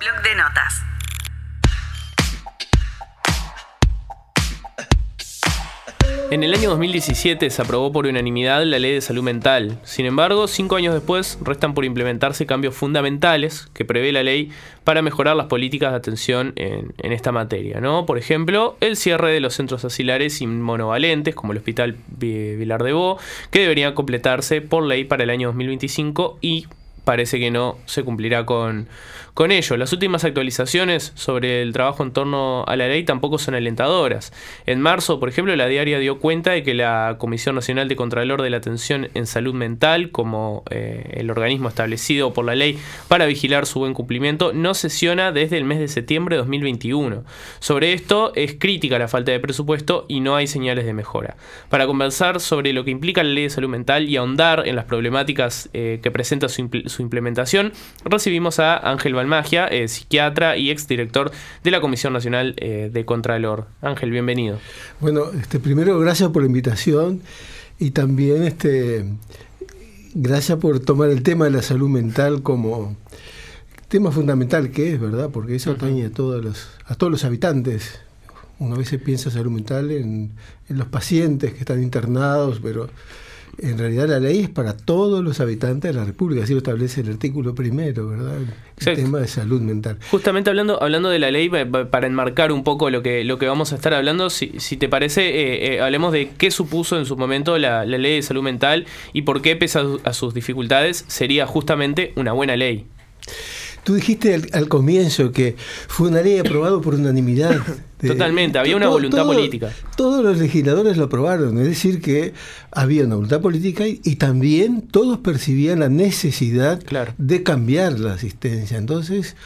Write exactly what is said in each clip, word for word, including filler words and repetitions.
Bloc de notas. En el año dos mil diecisiete se aprobó por unanimidad la Ley de Salud Mental. Sin embargo, cinco años después restan por implementarse cambios fundamentales que prevé la ley para mejorar las políticas de atención en, en esta materia, ¿no? Por ejemplo, el cierre de los centros asilares y monovalentes, como el Hospital Vilar de Bo, que deberían completarse por ley para el año dos mil veinticinco y parece que no se cumplirá con, con ello. Las últimas actualizaciones sobre el trabajo en torno a la ley tampoco son alentadoras. En marzo, por ejemplo, la diaria dio cuenta de que la Comisión Nacional de Contralor de la Atención en Salud Mental, como eh, el organismo establecido por la ley para vigilar su buen cumplimiento, no sesiona desde el mes de septiembre de dos mil veintiuno. Sobre esto es crítica la falta de presupuesto y no hay señales de mejora. Para conversar sobre lo que implica la Ley de Salud Mental y ahondar en las problemáticas eh, que presenta su, impl- su implementación, recibimos a Ángel Balmagia, eh, psiquiatra y exdirector de la Comisión Nacional eh, de Contralor. Ángel, bienvenido. Bueno, este, primero gracias por la invitación y también este, gracias por tomar el tema de la salud mental como tema fundamental que es, ¿verdad? Porque eso atañe a todos los, a todos los habitantes. Uno a veces piensa salud mental en, en los pacientes que están internados, pero en realidad la ley es para todos los habitantes de la República, así lo establece el artículo primero, ¿verdad? El Exacto. tema de salud mental. Justamente hablando hablando de la ley, para enmarcar un poco lo que lo que vamos a estar hablando, si, si te parece, eh, eh, hablemos de qué supuso en su momento la, la ley de salud mental y por qué, pese a, a sus dificultades, sería justamente una buena ley. Tú dijiste al, al comienzo que fue una ley aprobada por unanimidad. De, Totalmente, había una todo, voluntad todo, política. Todos los legisladores lo aprobaron, es decir, que había una voluntad política y, y también todos percibían la necesidad claro. de cambiar la asistencia. Entonces,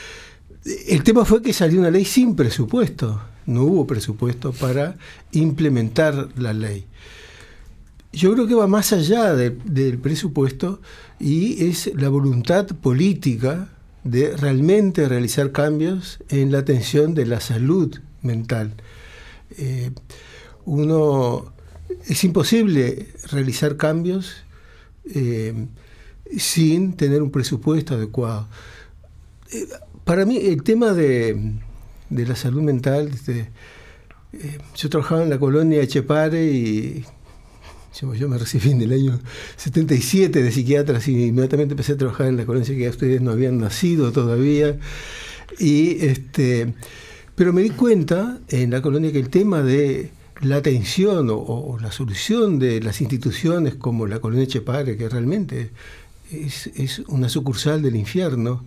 el tema fue que salió una ley sin presupuesto, no hubo presupuesto para implementar la ley. Yo creo que va más allá de, del presupuesto y es la voluntad política de realmente realizar cambios en la atención de la salud mental. Eh, uno es imposible realizar cambios eh, sin tener un presupuesto adecuado. Eh, para mí el tema de, de la salud mental, este, eh, yo trabajaba en la colonia Etxepare y Yo, yo me recibí en el año setenta y siete de psiquiatra y inmediatamente empecé a trabajar en la colonia que ustedes no habían nacido todavía. Y este, pero me di cuenta en la colonia que el tema de la atención o, o la solución de las instituciones como la colonia Etxepare, que realmente es, es una sucursal del infierno,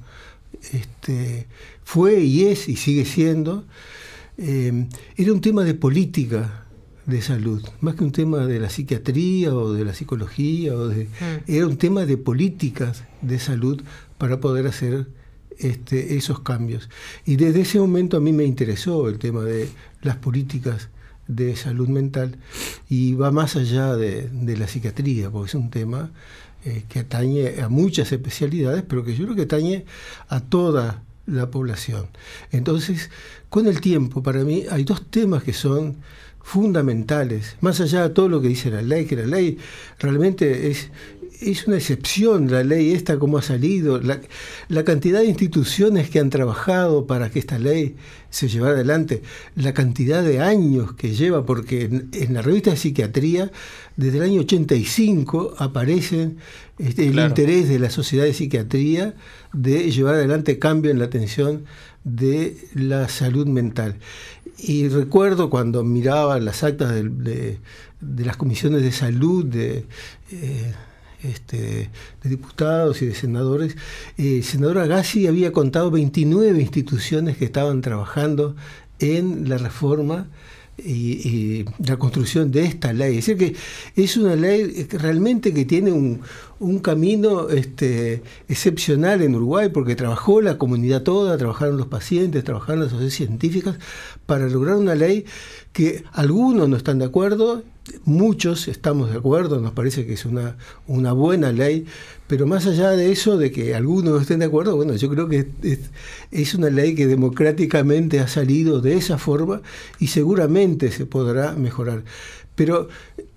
este, fue y es y sigue siendo, eh, era un tema de política de salud, más que un tema de la psiquiatría o de la psicología, o de, mm. era un tema de políticas de salud para poder hacer este, esos cambios. Y desde ese momento a mí me interesó el tema de las políticas de salud mental y va más allá de, de la psiquiatría, porque es un tema eh, que atañe a muchas especialidades, pero que yo creo que atañe a toda la población. Entonces, con el tiempo, para mí, hay dos temas que son fundamentales, más allá de todo lo que dice la ley, que la ley realmente es, es una excepción, la ley esta como ha salido, la, la cantidad de instituciones que han trabajado para que esta ley se llevara adelante, la cantidad de años que lleva, porque en, en la revista de psiquiatría, desde el año ochenta y cinco aparece este, el claro. interés de la Sociedad de Psiquiatría de llevar adelante cambio en la atención de la salud mental. Y recuerdo cuando miraba las actas de, de, de las comisiones de salud de, eh, este, de diputados y de senadores, eh, el senador Agassi había contado veintinueve instituciones que estaban trabajando en la reforma y, y la construcción de esta ley. Es decir, que es una ley realmente que tiene un, un camino este, excepcional en Uruguay, porque trabajó la comunidad toda, trabajaron los pacientes, trabajaron las sociedades científicas para lograr una ley que algunos no están de acuerdo, muchos estamos de acuerdo, nos parece que es una, una buena ley, pero más allá de eso, de que algunos no estén de acuerdo, bueno, yo creo que es, es una ley que democráticamente ha salido de esa forma y seguramente se podrá mejorar. Pero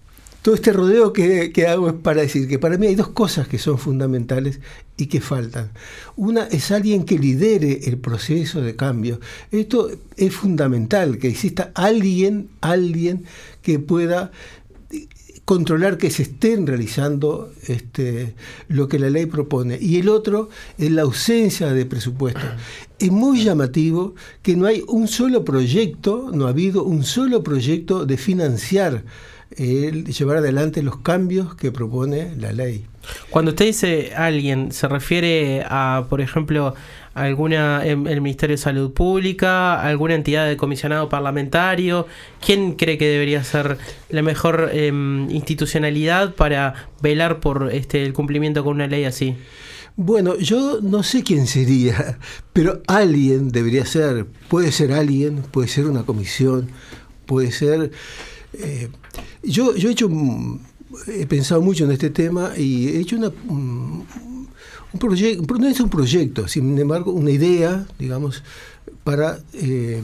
todo este rodeo que, que hago es para decir que para mí hay dos cosas que son fundamentales y que faltan. Una es alguien que lidere el proceso de cambio. Esto es fundamental, que exista alguien, alguien que pueda controlar que se estén realizando este, lo que la ley propone. Y el otro es la ausencia de presupuesto. Es muy llamativo que no hay un solo proyecto, no ha habido un solo proyecto de financiar, el llevar adelante los cambios que propone la ley. Cuando usted dice alguien, ¿se refiere a, por ejemplo, alguna el Ministerio de Salud Pública, alguna entidad de comisionado parlamentario? ¿Quién cree que debería ser la mejor eh, institucionalidad para velar por este el cumplimiento con una ley así? Bueno, yo no sé quién sería, pero alguien debería ser. Puede ser alguien, puede ser una comisión, puede ser... Eh, yo, yo he hecho... He pensado mucho en este tema y he hecho una, un, un proyecto, no es un proyecto, sin embargo, una idea, digamos, para eh,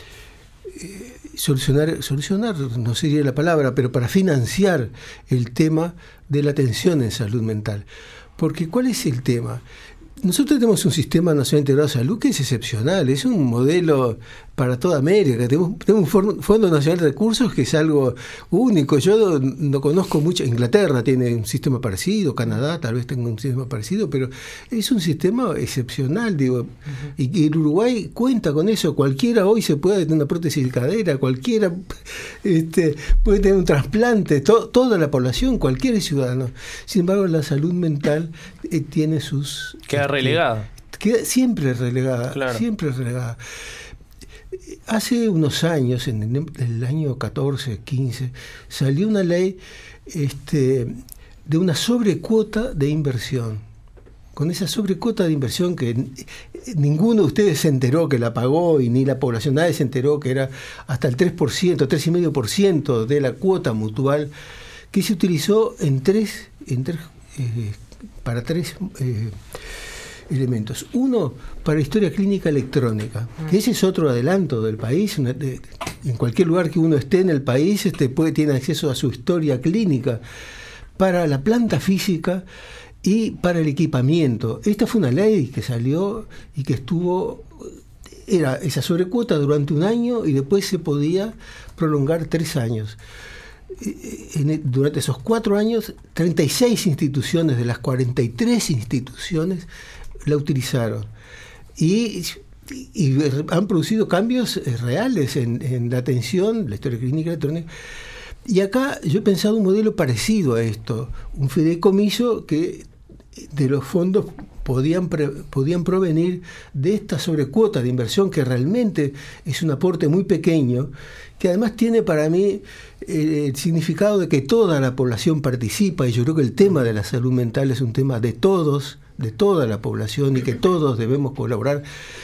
eh, solucionar, solucionar, no sería la palabra, pero para financiar el tema de la atención en salud mental. Porque, ¿cuál es el tema? Nosotros tenemos un sistema nacional integrado de salud que es excepcional, es un modelo para toda América. Tenemos, tenemos un Fondo Nacional de Recursos que es algo único. Yo no, no conozco mucho. Inglaterra tiene un sistema parecido, Canadá tal vez tenga un sistema parecido, pero es un sistema excepcional, digo. Uh-huh. Y, y el Uruguay cuenta con eso. Cualquiera hoy se puede tener una prótesis de cadera, cualquiera este, puede tener un trasplante, to, toda la población, cualquier ciudadano. Sin embargo, la salud mental eh, tiene sus... Queda relegada. Queda siempre relegada, claro. siempre relegada. Hace unos años, en el año catorce, quince, salió una ley este, de una sobrecuota de inversión. Con esa sobrecuota de inversión que ninguno de ustedes se enteró que la pagó y ni la población, nadie se enteró que era hasta el tres por ciento, tres coma cinco por ciento de la cuota mutual que se utilizó en tres, en tres eh, para tres... Eh, elementos. Uno, para historia clínica electrónica, que ese es otro adelanto del país. Una, de, en cualquier lugar que uno esté en el país este, puede, tiene acceso a su historia clínica. Para la planta física y para el equipamiento. Esta fue una ley que salió y que estuvo, era esa sobrecuota durante un año y después se podía prolongar tres años. En, durante esos cuatro años, treinta y seis instituciones de las cuarenta y tres instituciones la utilizaron y, y han producido cambios reales en, en la atención, la historia clínica electrónica. Y acá yo he pensado un modelo parecido a esto, un fideicomiso que de los fondos podían, pre, podían provenir de esta sobrecuota de inversión que realmente es un aporte muy pequeño, que además tiene para mí eh, el significado de que toda la población participa, y yo creo que el tema de la salud mental es un tema de todos, de toda la población, y que todos debemos colaborar.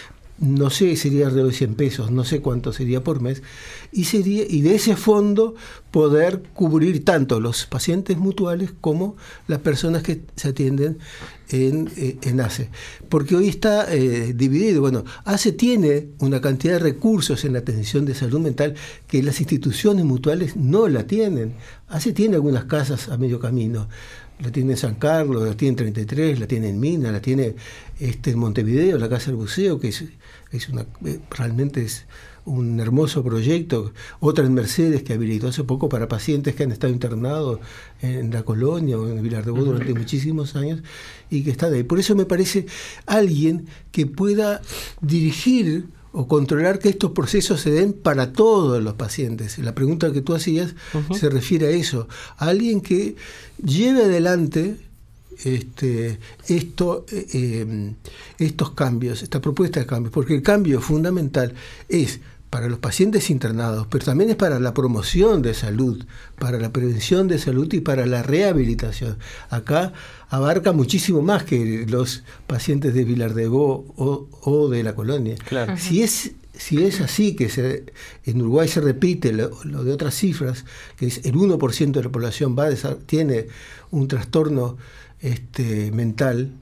No sé, sería alrededor de cien pesos, no sé cuánto sería por mes, y sería y de ese fondo poder cubrir tanto los pacientes mutuales como las personas que se atienden en, en A C E. Porque hoy está eh, dividido. Bueno, A C E tiene una cantidad de recursos en la atención de salud mental que las instituciones mutuales no la tienen. A C E tiene algunas casas a medio camino. La tiene en San Carlos, la tiene en treinta y tres, la tiene en Minas, la tiene este, en Montevideo, la Casa del Buceo, que es, es una, realmente es un hermoso proyecto. Otra en Mercedes, que habilitó hace poco para pacientes que han estado internados en la Colonia o en Vilar de Bo durante muchísimos años y que está de ahí. Por eso me parece alguien que pueda dirigir o controlar que estos procesos se den para todos los pacientes. La pregunta que tú hacías uh-huh. se refiere a eso. A alguien que lleve adelante este, esto, eh, estos cambios, esta propuesta de cambios, porque el cambio fundamental es para los pacientes internados, pero también es para la promoción de salud, para la prevención de salud y para la rehabilitación. Acá abarca muchísimo más que los pacientes de Vilar de Bo o, o de la Colonia. Claro. Si es si es así, que se, en Uruguay se repite lo, lo de otras cifras, que es el uno por ciento de la población va a, tiene un trastorno este, mental,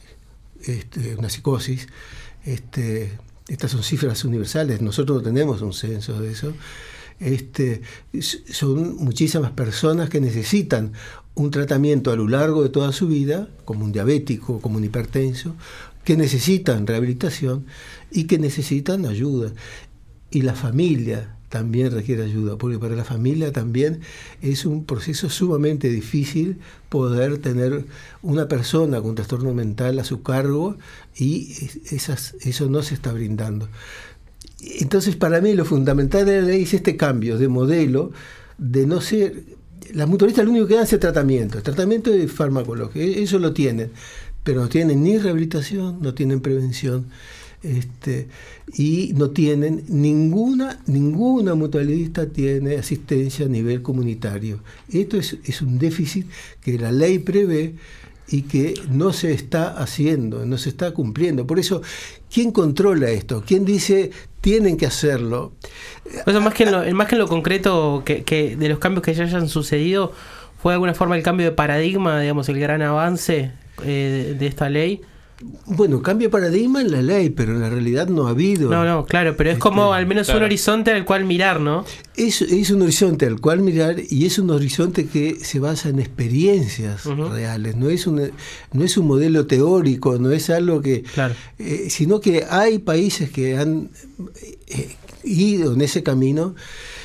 este, una psicosis, este, estas son cifras universales, nosotros no tenemos un censo de eso. Este, son muchísimas personas que necesitan un tratamiento a lo largo de toda su vida, como un diabético, como un hipertenso, que necesitan rehabilitación y que necesitan ayuda. Y la familia también requiere ayuda, porque para la familia también es un proceso sumamente difícil poder tener una persona con trastorno mental a su cargo y esas, eso no se está brindando. Entonces, para mí lo fundamental de la ley es este cambio de modelo, de no ser... Las mutualistas lo único que dan es el tratamiento, el tratamiento de farmacología, eso lo tienen, pero no tienen ni rehabilitación, no tienen prevención. Este, y no tienen ninguna ninguna mutualista tiene asistencia a nivel comunitario. Esto es, es un déficit que la ley prevé y que no se está haciendo, no se está cumpliendo. Por eso, ¿quién controla esto? ¿Quién dice tienen que hacerlo? O sea, más que en lo, más que en lo concreto que, que de los cambios que ya hayan sucedido, ¿fue de alguna forma el cambio de paradigma, digamos, el gran avance eh, de, de esta ley? Bueno, cambia paradigma en la ley, pero en la realidad no ha habido. No, no, claro, pero es como este, al menos claro. un horizonte al cual mirar, ¿no? Es, es un horizonte al cual mirar y es un horizonte que se basa en experiencias uh-huh. reales. No es, un, no es un modelo teórico, no es algo que... Claro. Eh, sino que hay países que han eh, ido en ese camino.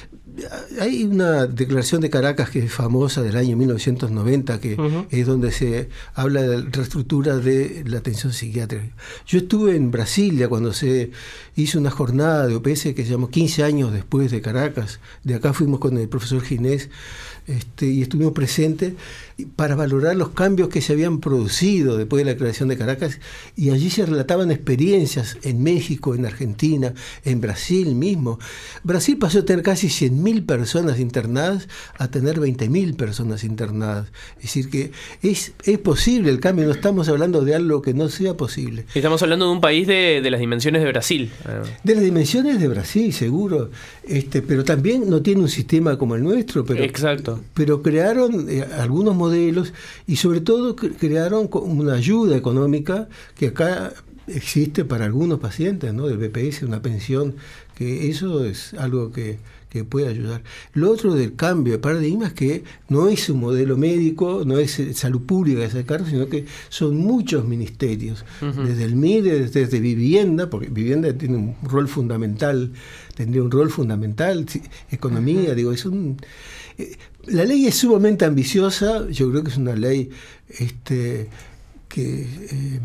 Hay una declaración de Caracas que es famosa del año mil novecientos noventa, que uh-huh. es donde se habla de la reestructura de la atención psiquiátrica. Yo estuve en Brasilia cuando se hizo una jornada de O P S que se llamó quince años después de Caracas. De acá fuimos con el profesor Ginés este, y estuvimos presentes para valorar los cambios que se habían producido después de la declaración de Caracas, y allí se relataban experiencias en México, en Argentina, en Brasil mismo. Brasil pasó a tener casi cien mil personas internadas a tener veinte mil personas internadas. Es decir, que es, es posible el cambio, no estamos hablando de algo que no sea posible. Estamos hablando de un país de, de las dimensiones de Brasil. De las dimensiones de Brasil, seguro, este, pero también no tiene un sistema como el nuestro. Pero, Exacto. Pero crearon eh, algunos modelos y sobre todo crearon una ayuda económica que acá existe para algunos pacientes, ¿no? Del B P S, una pensión, que eso es algo que, que puede ayudar. Lo otro del cambio de paradigma es que no es un modelo médico, no es salud pública ese cargo, sino que son muchos ministerios, uh-huh. desde el M I R E, desde, desde vivienda, porque vivienda tiene un rol fundamental, tendría un rol fundamental, economía, uh-huh. digo, es un... Eh, la ley es sumamente ambiciosa, yo creo que es una ley este, que... Eh,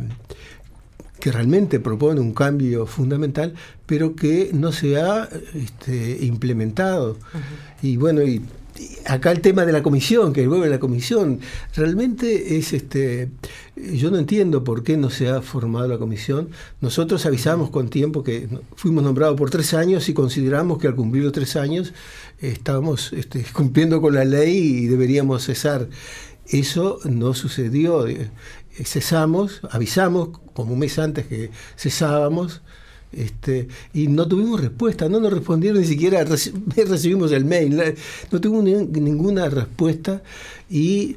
que realmente propone un cambio fundamental, pero que no se ha este, implementado. Uh-huh. Y bueno, y, y acá el tema de la comisión, que vuelve a la comisión, realmente es, este, yo no entiendo por qué no se ha formado la comisión. Nosotros avisamos con tiempo que fuimos nombrados por tres años y consideramos que al cumplir los tres años eh, estábamos este, cumpliendo con la ley y deberíamos cesar. Eso no sucedió. Cesamos, avisamos como un mes antes que cesábamos, este, y no tuvimos respuesta, no nos respondieron ni siquiera, reci- recibimos el mail, no tuvimos ni, ninguna respuesta, y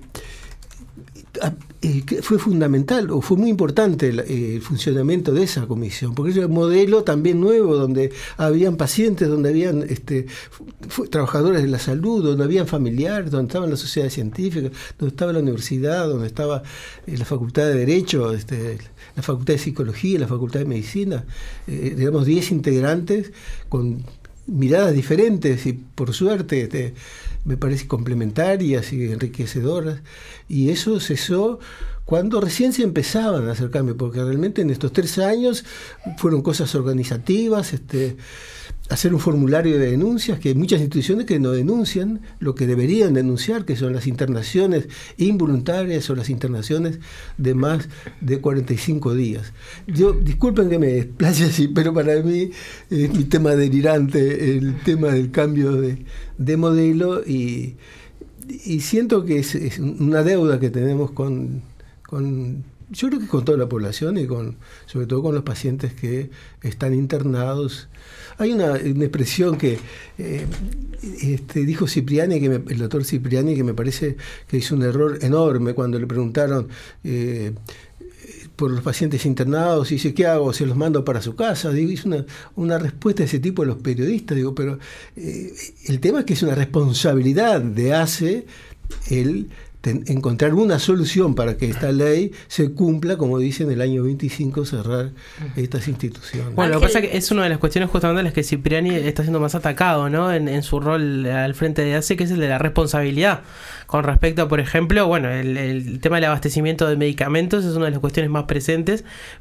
eh, fue fundamental, o fue muy importante el, el funcionamiento de esa comisión, porque era un modelo también nuevo, donde habían pacientes, donde habían este, fue, trabajadores de la salud, donde habían familiares, donde estaban las sociedades científicas, donde estaba la universidad, donde estaba eh, la Facultad de Derecho, este, la Facultad de Psicología, la Facultad de Medicina, eh, digamos diez integrantes con miradas diferentes y por suerte este, me parece complementarias y enriquecedoras, y eso cesó cuando recién se empezaban a hacer cambios, porque realmente en estos tres años fueron cosas organizativas, este, hacer un formulario de denuncias, que hay muchas instituciones que no denuncian lo que deberían denunciar, que son las internaciones involuntarias o las internaciones de más de cuarenta y cinco días. Yo, disculpen que me desplace así, pero para mí es mi tema delirante, el tema del cambio de, de modelo, y, y siento que es, es una deuda que tenemos con, con, yo creo que con toda la población y con, sobre todo con los pacientes que están internados. Hay una, una expresión que eh, este, dijo Cipriani, que me, el doctor Cipriani, que me parece que hizo un error enorme cuando le preguntaron eh, por los pacientes internados y dice, ¿qué hago? ¿Se los mando para su casa? Digo, es una, una respuesta de ese tipo de los periodistas. Digo, pero eh, el tema es que es una responsabilidad de A C E el encontrar una solución para que esta ley se cumpla, como dice en el año veinticinco, cerrar estas instituciones. Bueno, lo que pasa es que es una de las cuestiones justamente en las que Cipriani está siendo más atacado, ¿no? En, en su rol al frente de A C E, que es el de la responsabilidad. Con respecto a, por ejemplo, bueno, el, el tema del abastecimiento de medicamentos es una de las cuestiones más presentes,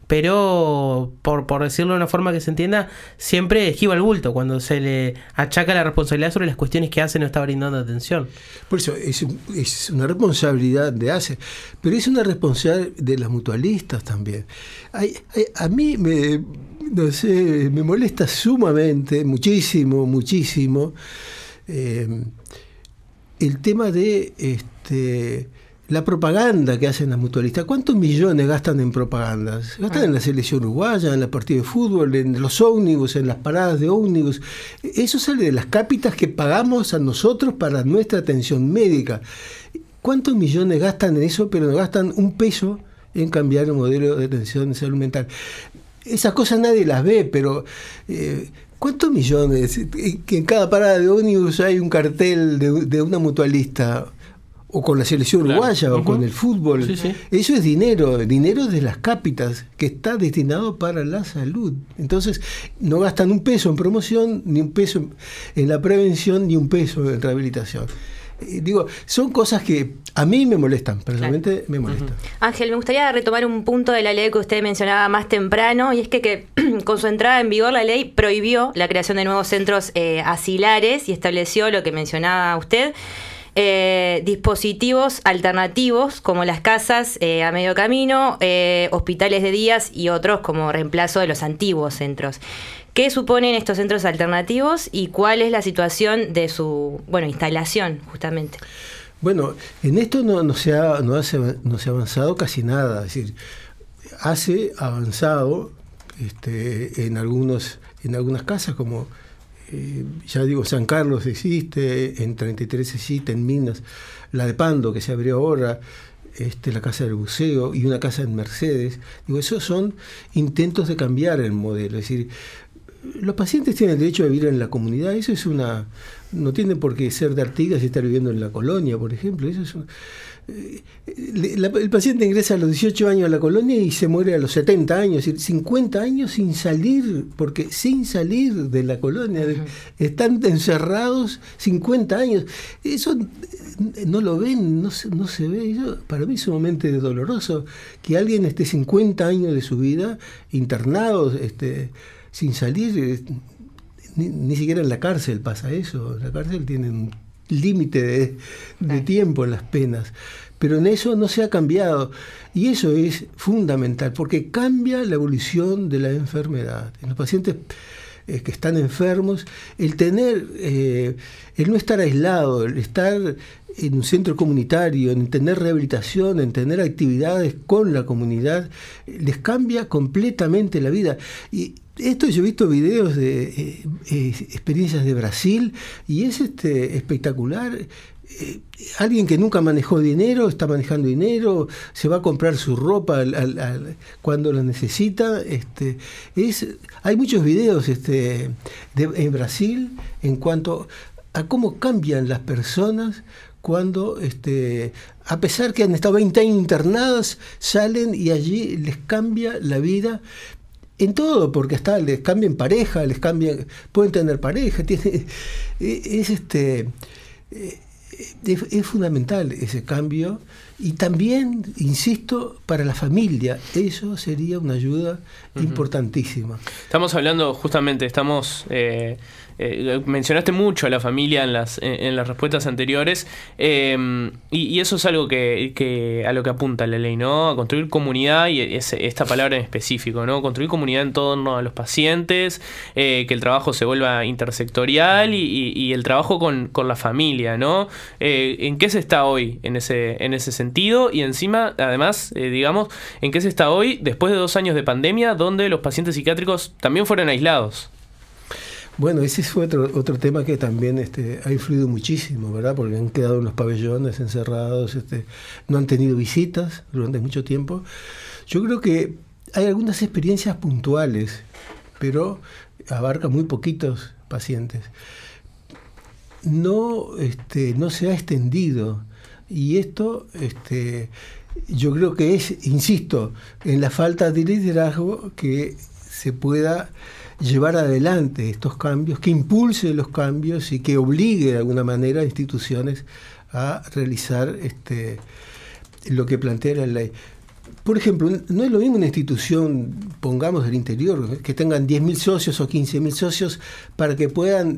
pero por, por decirlo de una forma que se entienda, siempre esquiva el bulto cuando se le achaca la responsabilidad sobre las cuestiones que A C E no está brindando atención. Por eso es, es una responsabilidad de A C E, pero es una responsabilidad de las mutualistas también. Hay, hay, a mí me, no sé, me molesta sumamente, muchísimo, muchísimo, eh, el tema de este, la propaganda que hacen las mutualistas. ¿Cuántos millones gastan en propagandas? Gastan ah. en la selección uruguaya, en la partida de fútbol, en los ómnibus, en las paradas de ómnibus. Eso sale de las cápitas que pagamos a nosotros para nuestra atención médica. ¿Cuántos millones gastan en eso, pero no gastan un peso en cambiar el modelo de atención de salud mental? Esas cosas nadie las ve, pero... Eh, ¿cuántos millones? Que en cada parada de ómnibus hay un cartel de, de una mutualista, o con la selección claro. uruguaya, uh-huh. o con el fútbol. Sí, sí. Eso es dinero, dinero de las cápitas, que está destinado para la salud. Entonces, no gastan un peso en promoción, ni un peso en, en la prevención, ni un peso en rehabilitación. Eh, digo, son cosas que a mí me molestan, personalmente claro. me molestan. Uh-huh. Ángel, me gustaría retomar un punto de la ley que usted mencionaba más temprano, y es que, que con su entrada en vigor la ley prohibió la creación de nuevos centros eh, asilares y estableció lo que mencionaba usted, eh, dispositivos alternativos como las casas eh, a medio camino, eh, hospitales de días y otros como reemplazo de los antiguos centros. ¿Qué suponen estos centros alternativos y cuál es la situación de su bueno instalación, justamente? Bueno, en esto no, no, se ha, no, hace, no se ha avanzado casi nada. Es decir, hace avanzado este, en, algunos, en algunas casas, como eh, ya digo, San Carlos existe, en treinta y tres existe, en Minas, la de Pando, que se abrió ahora, Este, la casa del buceo y una casa en Mercedes. Digo, esos son intentos de cambiar el modelo. Es decir, los pacientes tienen derecho a vivir en la comunidad. Eso es una... No tienen por qué ser de Artigas y estar viviendo en la colonia, por ejemplo. Eso es un, eh, la, el paciente ingresa a los dieciocho años a la colonia y se muere a los setenta años. Es decir, cincuenta años sin salir, porque sin salir de la colonia. Uh-huh. Están encerrados cincuenta años. Eso no lo ven, no se, no se ve. Eso para mí es sumamente doloroso que alguien esté cincuenta años de su vida internado, este, sin salir. Ni, ni siquiera en la cárcel pasa eso. La cárcel tiene un límite de, de tiempo en las penas. Pero en eso no se ha cambiado. Y eso es fundamental, porque cambia la evolución de la enfermedad. En los pacientes eh, que están enfermos, el tener, eh, el no estar aislado, el estar en un centro comunitario, en tener rehabilitación, en tener actividades con la comunidad, les cambia completamente la vida. Y esto yo he visto videos de eh, eh, experiencias de Brasil y es este espectacular. Eh, alguien que nunca manejó dinero está manejando dinero, se va a comprar su ropa al, al, al, cuando la necesita. Este, es, hay muchos videos este, de, en Brasil en cuanto a cómo cambian las personas cuando, este, a pesar que han estado veinte años internadas, salen y allí les cambia la vida. En todo, porque hasta les cambian pareja, les cambian, pueden tener pareja, tiene, es este es, es fundamental ese cambio. Y también, insisto, para la familia, eso sería una ayuda uh-huh. importantísima. Estamos hablando justamente, estamos eh, eh, mencionaste mucho a la familia en las en, en las respuestas anteriores, eh, y, y eso es algo que, que a lo que apunta la ley, ¿no? A construir comunidad, y es, esta palabra en específico, ¿no? Construir comunidad en torno a los pacientes, eh, que el trabajo se vuelva intersectorial y, y, y el trabajo con, con la familia, ¿no? Eh, ¿En qué se está hoy en ese en ese sentido? Sentido, y encima, además, eh, digamos, en qué se está hoy después de dos años de pandemia, donde los pacientes psiquiátricos también fueron aislados. Bueno, ese fue otro, otro tema que también este, ha influido muchísimo, ¿verdad? Porque han quedado en los pabellones encerrados, este, no han tenido visitas durante mucho tiempo. Yo creo que hay algunas experiencias puntuales, pero abarca muy poquitos pacientes. No, este, no se ha extendido, y esto este, yo creo que es, insisto, en la falta de liderazgo que se pueda llevar adelante estos cambios, que impulse los cambios y que obligue de alguna manera a instituciones a realizar este, lo que plantea la ley. Por ejemplo, no es lo mismo una institución, pongamos del interior, que tengan diez mil socios o quince mil socios para que puedan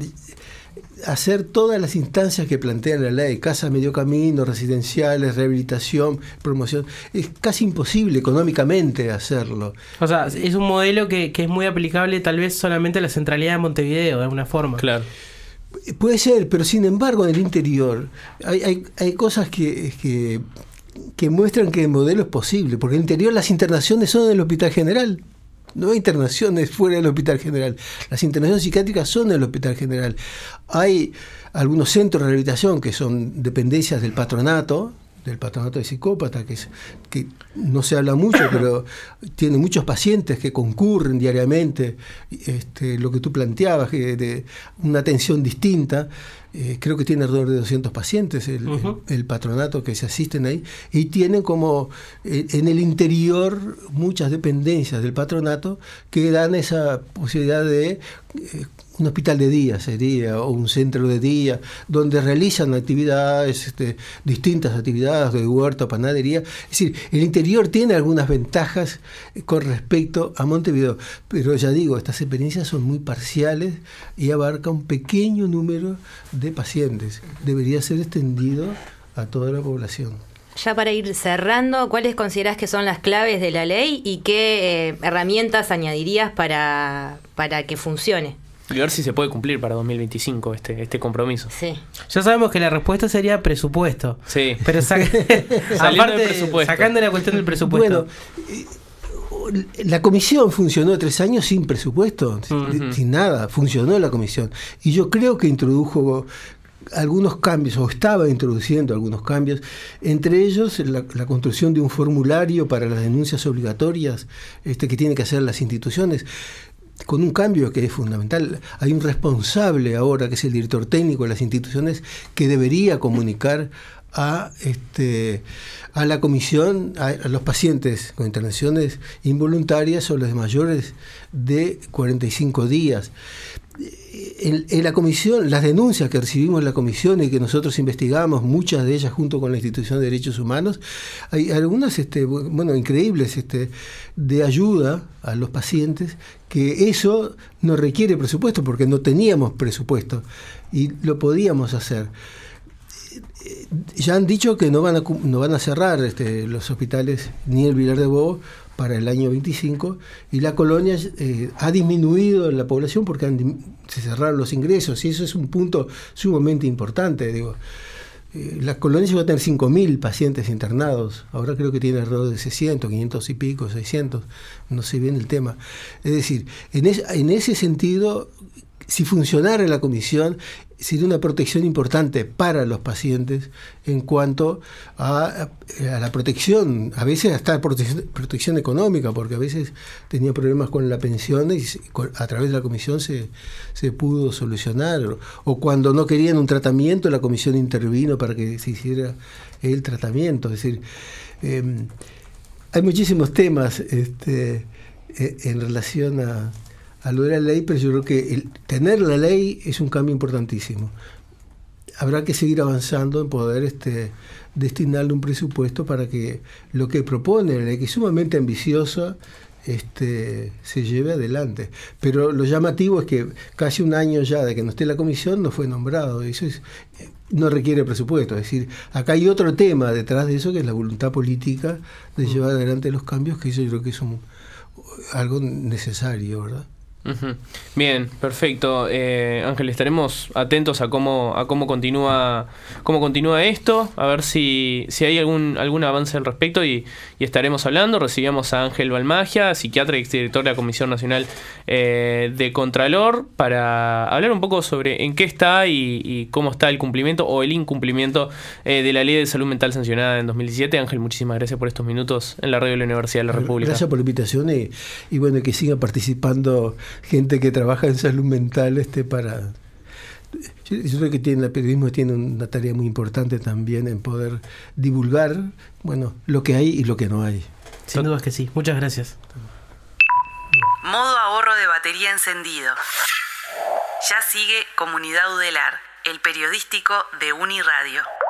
hacer todas las instancias que plantea la ley, casa medio camino, residenciales, rehabilitación, promoción. Es casi imposible económicamente hacerlo. O sea, es un modelo que, que es muy aplicable tal vez solamente a la centralidad de Montevideo, de alguna forma. Claro. Puede ser, pero sin embargo en el interior hay, hay, hay cosas que, que, que muestran que el modelo es posible, porque en el interior las internaciones son en el Hospital General. No hay internaciones fuera del Hospital General. Las internaciones psiquiátricas son en el Hospital General. Hay algunos centros de rehabilitación que son dependencias del patronato, del patronato de psicópatas, que, es, que no se habla mucho, pero tiene muchos pacientes que concurren diariamente. Este, lo que tú planteabas, que de una atención distinta. Eh, creo que tiene alrededor de doscientos pacientes el, uh-huh. el, el patronato que se asisten ahí, y tienen como eh, en el interior muchas dependencias del patronato que dan esa posibilidad de eh, un hospital de día sería, o un centro de día, donde realizan actividades, este, distintas actividades de huerta, panadería. Es decir, el interior tiene algunas ventajas con respecto a Montevideo, pero ya digo, estas experiencias son muy parciales y abarca un pequeño número de pacientes. Debería ser extendido a toda la población. Ya para ir cerrando, ¿cuáles considerás que son las claves de la ley y qué eh, herramientas añadirías para, para que funcione? Y ver si se puede cumplir para dos mil veinticinco este, este compromiso. Sí. Ya sabemos que la respuesta sería presupuesto. Sí. Pero sa- aparte, del presupuesto. Sacando la cuestión del presupuesto. Bueno, la comisión funcionó tres años sin presupuesto, uh-huh. sin, sin nada. Funcionó la comisión. Y yo creo que introdujo algunos cambios, o estaba introduciendo algunos cambios, entre ellos la, la construcción de un formulario para las denuncias obligatorias este, que tienen que hacer las instituciones, con un cambio que es fundamental. Hay un responsable ahora, que es el director técnico de las instituciones, que debería comunicar a este a la comisión, a, a los pacientes con internaciones involuntarias o los mayores de cuarenta y cinco días. En, en la comisión, las denuncias que recibimos en la comisión y que nosotros investigamos, muchas de ellas junto con la Institución de Derechos Humanos, hay algunas este, bueno, increíbles este, de ayuda a los pacientes, que eso no requiere presupuesto, porque no teníamos presupuesto y lo podíamos hacer. Ya han dicho que no van a, no van a cerrar este, los hospitales ni el Vilar de Bo para el año veinticinco, y la colonia eh, ha disminuido la población porque han, se cerraron los ingresos, y eso es un punto sumamente importante. Digo, eh, la colonia llegó a tener cinco mil pacientes internados, ahora creo que tiene alrededor de seiscientos, quinientos y pico, seiscientos, no sé bien el tema. Es decir, en, es, en ese sentido, si funcionara la comisión, sería una protección importante para los pacientes en cuanto a, a la protección, a veces hasta protección, protección económica, porque a veces tenía problemas con la pensión y a través de la comisión se, se pudo solucionar, o, o cuando no querían un tratamiento, la comisión intervino para que se hiciera el tratamiento. Es decir, eh, hay muchísimos temas este, en relación a a lo de la ley, pero yo creo que el tener la ley es un cambio importantísimo. Habrá que seguir avanzando en poder este, destinarle un presupuesto para que lo que propone la ley, que es sumamente ambiciosa, este, se lleve adelante. Pero lo llamativo es que casi un año ya de que no esté la comisión no fue nombrado. Eso es, no requiere presupuesto. Es decir, acá hay otro tema detrás de eso, que es la voluntad política de llevar adelante los cambios, que eso yo creo que es un, algo necesario, ¿verdad? Uh-huh. Bien, perfecto. Eh, Ángel, estaremos atentos a cómo a cómo continúa cómo continúa esto, a ver si, si hay algún algún avance al respecto y, y estaremos hablando. Recibimos a Ángel Balmagia, psiquiatra y exdirector de la Comisión Nacional eh, de Contralor, para hablar un poco sobre en qué está y, y cómo está el cumplimiento o el incumplimiento eh, de la Ley de Salud Mental sancionada en dos mil diecisiete. Ángel, muchísimas gracias por estos minutos en la radio de la Universidad de la República. Gracias por la invitación y, y bueno, que siga participando gente que trabaja en salud mental este para yo, yo creo que tiene, el periodismo tiene una tarea muy importante también en poder divulgar, bueno, lo que hay y lo que no hay. Sin duda es que sí. Muchas gracias. Modo ahorro de batería encendido. Ya sigue Comunidad Udelar, el periodístico de Uniradio.